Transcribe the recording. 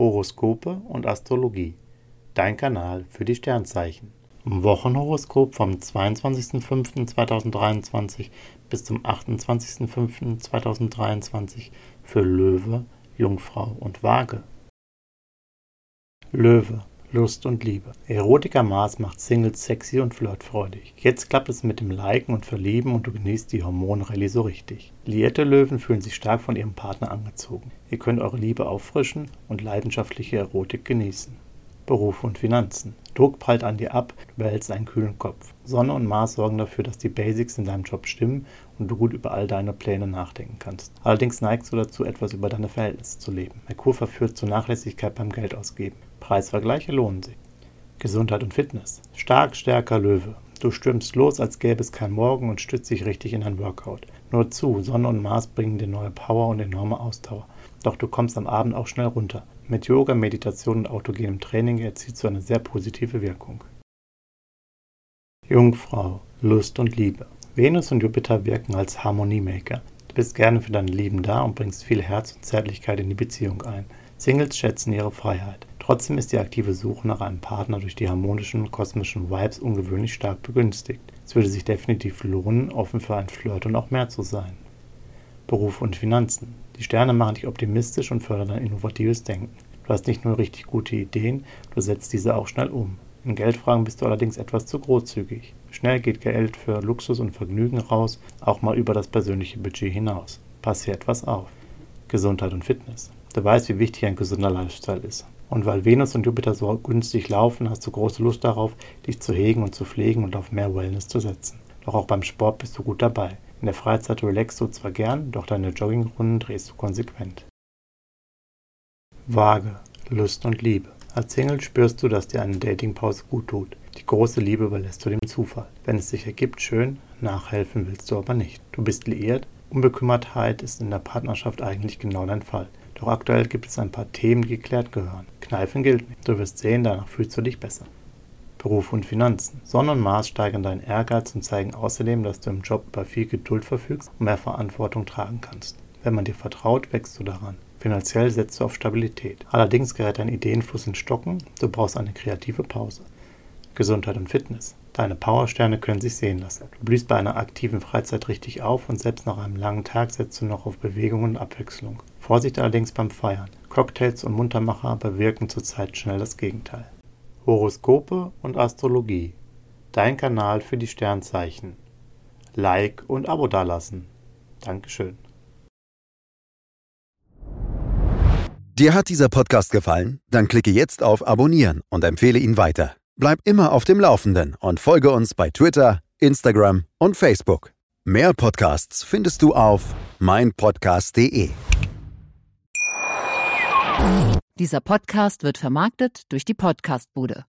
Horoskope und Astrologie. Dein Kanal für die Sternzeichen. Wochenhoroskop vom 22.05.2023 bis zum 28.05.2023 für Löwe, Jungfrau und Waage. Löwe, Lust und Liebe. Erotiker Mars macht Singles sexy und flirtfreudig. Jetzt klappt es mit dem Liken und Verlieben und du genießt die Hormonrallye so richtig. Liierte Löwen fühlen sich stark von ihrem Partner angezogen. Ihr könnt eure Liebe auffrischen und leidenschaftliche Erotik genießen. Beruf und Finanzen. Druck prallt an dir ab, du behältst einen kühlen Kopf. Sonne und Mars sorgen dafür, dass die Basics in deinem Job stimmen und du gut über all deine Pläne nachdenken kannst. Allerdings neigst du dazu, etwas über deine Verhältnisse zu leben. Merkur verführt zur Nachlässigkeit beim Geldausgeben. Preisvergleiche lohnen sich. Gesundheit und Fitness. Stark, stärker Löwe. Du stürmst los, als gäbe es kein Morgen und stützt dich richtig in ein Workout. Nur zu, Sonne und Mars bringen dir neue Power und enorme Ausdauer. Doch du kommst am Abend auch schnell runter. Mit Yoga, Meditation und autogenem Training erzielst du eine sehr positive Wirkung. Jungfrau, Lust und Liebe. Venus und Jupiter wirken als Harmoniemaker. Du bist gerne für deine Lieben da und bringst viel Herz und Zärtlichkeit in die Beziehung ein. Singles schätzen ihre Freiheit. Trotzdem ist die aktive Suche nach einem Partner durch die harmonischen kosmischen Vibes ungewöhnlich stark begünstigt. Es würde sich definitiv lohnen, offen für ein Flirt und auch mehr zu sein. Beruf und Finanzen. Die Sterne machen dich optimistisch und fördern dein innovatives Denken. Du hast nicht nur richtig gute Ideen, du setzt diese auch schnell um. In Geldfragen bist du allerdings etwas zu großzügig. Schnell geht Geld für Luxus und Vergnügen raus, auch mal über das persönliche Budget hinaus. Pass hier etwas auf. Gesundheit und Fitness. Du weißt, wie wichtig ein gesunder Lifestyle ist. Und weil Venus und Jupiter so günstig laufen, hast du große Lust darauf, dich zu hegen und zu pflegen und auf mehr Wellness zu setzen. Doch auch beim Sport bist du gut dabei. In der Freizeit relaxst du zwar gern, doch deine Joggingrunden drehst du konsequent. Waage, Lust und Liebe. Als Single spürst du, dass dir eine Datingpause gut tut. Die große Liebe überlässt du dem Zufall. Wenn es sich ergibt, schön, nachhelfen willst du aber nicht. Du bist liiert, Unbekümmertheit ist in der Partnerschaft eigentlich genau dein Fall. Doch aktuell gibt es ein paar Themen, die geklärt gehören. Kneifen gilt nicht. Du wirst sehen, danach fühlst du dich besser. Beruf und Finanzen. Sonne und Mars steigern deinen Ehrgeiz und zeigen außerdem, dass du im Job über viel Geduld verfügst und mehr Verantwortung tragen kannst. Wenn man dir vertraut, wächst du daran. Finanziell setzt du auf Stabilität. Allerdings gerät dein Ideenfluss ins Stocken, du brauchst eine kreative Pause. Gesundheit und Fitness. Deine Powersterne können sich sehen lassen. Du blühst bei einer aktiven Freizeit richtig auf und selbst nach einem langen Tag setzt du noch auf Bewegung und Abwechslung. Vorsicht allerdings beim Feiern. Cocktails und Muntermacher bewirken zurzeit schnell das Gegenteil. Horoskope und Astrologie. Dein Kanal für die Sternzeichen. Like und Abo dalassen. Dankeschön. Dir hat dieser Podcast gefallen? Dann klicke jetzt auf Abonnieren und empfehle ihn weiter. Bleib immer auf dem Laufenden und folge uns bei Twitter, Instagram und Facebook. Mehr Podcasts findest du auf meinpodcast.de. Dieser Podcast wird vermarktet durch die Podcastbude.